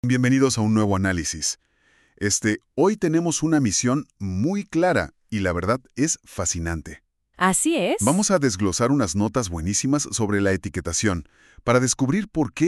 Bienvenidos a un nuevo análisis. Hoy tenemos una misión muy clara y la verdad es fascinante. Así es. Vamos a desglosar unas notas buenísimas sobre la etiquetación para descubrir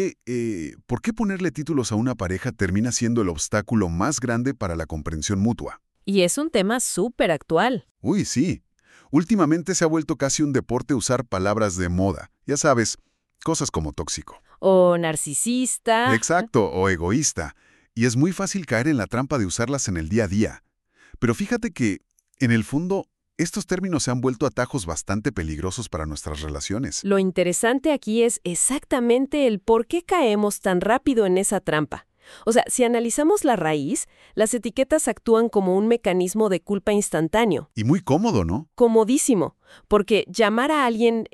por qué ponerle títulos a una pareja termina siendo el obstáculo más grande para la comprensión mutua. Y es un tema súper actual. Uy, sí. Últimamente se ha vuelto casi un deporte usar palabras de moda. Ya sabes, cosas como tóxico. O narcisista. Exacto, o egoísta. Y es muy fácil caer en la trampa de usarlas en el día a día. Pero fíjate que, en el fondo, estos términos se han vuelto atajos bastante peligrosos para nuestras relaciones. Lo interesante aquí es exactamente el por qué caemos tan rápido en esa trampa. O sea, si analizamos la raíz, las etiquetas actúan como un mecanismo de culpa instantáneo. Y muy cómodo, ¿no? Comodísimo, porque llamar a alguien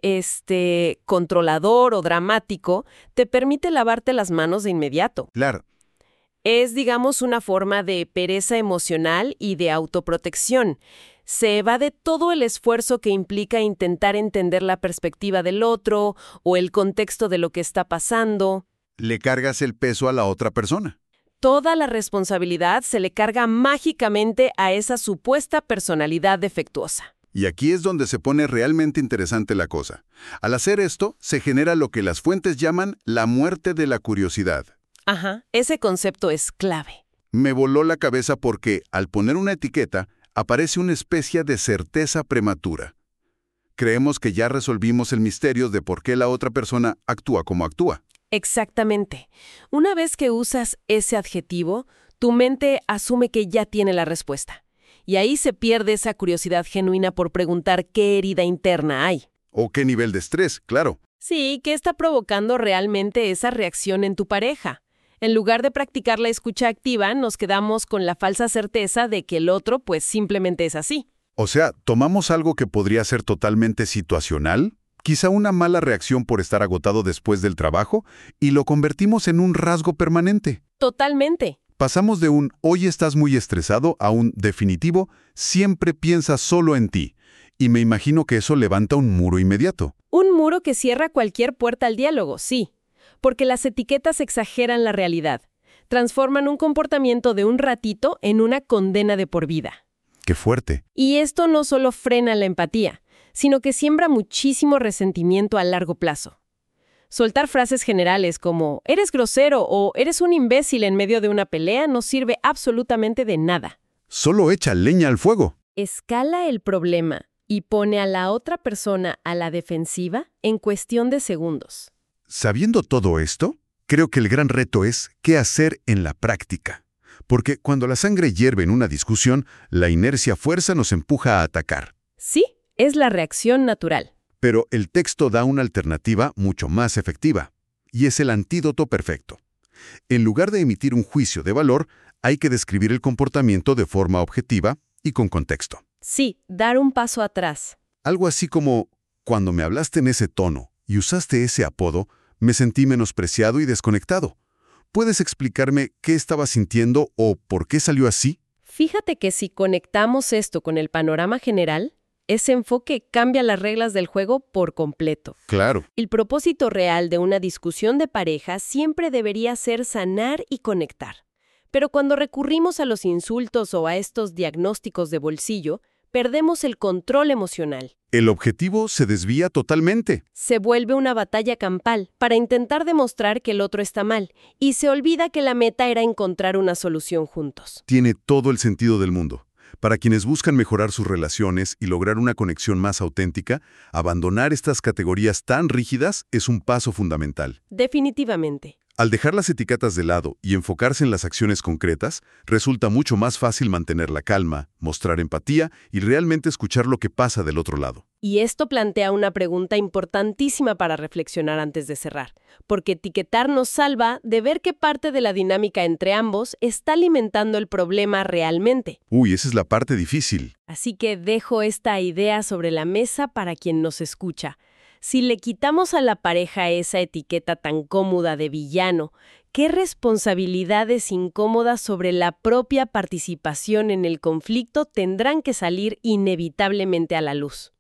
controlador o dramático te permite lavarte las manos de inmediato. Claro. Es, digamos, una forma de pereza emocional y de autoprotección. Se evade todo el esfuerzo que implica intentar entender la perspectiva del otro o el contexto de lo que está pasando. Le cargas el peso a la otra persona. Toda la responsabilidad se le carga mágicamente a esa supuesta personalidad defectuosa. Y aquí es donde se pone realmente interesante la cosa. Al hacer esto, se genera lo que las fuentes llaman la muerte de la curiosidad. Ajá, ese concepto es clave. Me voló la cabeza porque, al poner una etiqueta, aparece una especie de certeza prematura. Creemos que ya resolvimos el misterio de por qué la otra persona actúa como actúa. Exactamente. Una vez que usas ese adjetivo, tu mente asume que ya tiene la respuesta. Y ahí se pierde esa curiosidad genuina por preguntar qué herida interna hay. O qué nivel de estrés, claro. Sí, ¿qué está provocando realmente esa reacción en tu pareja? En lugar de practicar la escucha activa, nos quedamos con la falsa certeza de que el otro pues simplemente es así. O sea, tomamos algo que podría ser totalmente situacional, quizá una mala reacción por estar agotado después del trabajo, y lo convertimos en un rasgo permanente. Totalmente. Pasamos de un hoy estás muy estresado a un definitivo siempre piensas solo en ti. Y me imagino que eso levanta un muro inmediato. Un muro que cierra cualquier puerta al diálogo, sí. Porque las etiquetas exageran la realidad. Transforman un comportamiento de un ratito en una condena de por vida. ¡Qué fuerte! Y esto no solo frena la empatía, sino que siembra muchísimo resentimiento a largo plazo. Soltar frases generales como «eres grosero» o «eres un imbécil» en medio de una pelea no sirve absolutamente de nada. Solo echa leña al fuego. Escala el problema y pone a la otra persona a la defensiva en cuestión de segundos. Sabiendo todo esto, creo que el gran reto es qué hacer en la práctica. Porque cuando la sangre hierve en una discusión, la inercia fuerza nos empuja a atacar. Sí, es la reacción natural. Pero el texto da una alternativa mucho más efectiva, y es el antídoto perfecto. En lugar de emitir un juicio de valor, hay que describir el comportamiento de forma objetiva y con contexto. Sí, dar un paso atrás. Algo así como, cuando me hablaste en ese tono y usaste ese apodo, me sentí menospreciado y desconectado. ¿Puedes explicarme qué estaba sintiendo o por qué salió así? Fíjate que si conectamos esto con el panorama general, ese enfoque cambia las reglas del juego por completo. Claro. El propósito real de una discusión de pareja siempre debería ser sanar y conectar. Pero cuando recurrimos a los insultos o a estos diagnósticos de bolsillo, perdemos el control emocional. El objetivo se desvía totalmente. Se vuelve una batalla campal para intentar demostrar que el otro está mal y se olvida que la meta era encontrar una solución juntos. Tiene todo el sentido del mundo. Para quienes buscan mejorar sus relaciones y lograr una conexión más auténtica, abandonar estas categorías tan rígidas es un paso fundamental. Definitivamente. Al dejar las etiquetas de lado y enfocarse en las acciones concretas, resulta mucho más fácil mantener la calma, mostrar empatía y realmente escuchar lo que pasa del otro lado. Y esto plantea una pregunta importantísima para reflexionar antes de cerrar, porque etiquetar nos salva de ver qué parte de la dinámica entre ambos está alimentando el problema realmente. Uy, esa es la parte difícil. Así que dejo esta idea sobre la mesa para quien nos escucha. Si le quitamos a la pareja esa etiqueta tan cómoda de villano, ¿qué responsabilidades incómodas sobre la propia participación en el conflicto tendrán que salir inevitablemente a la luz?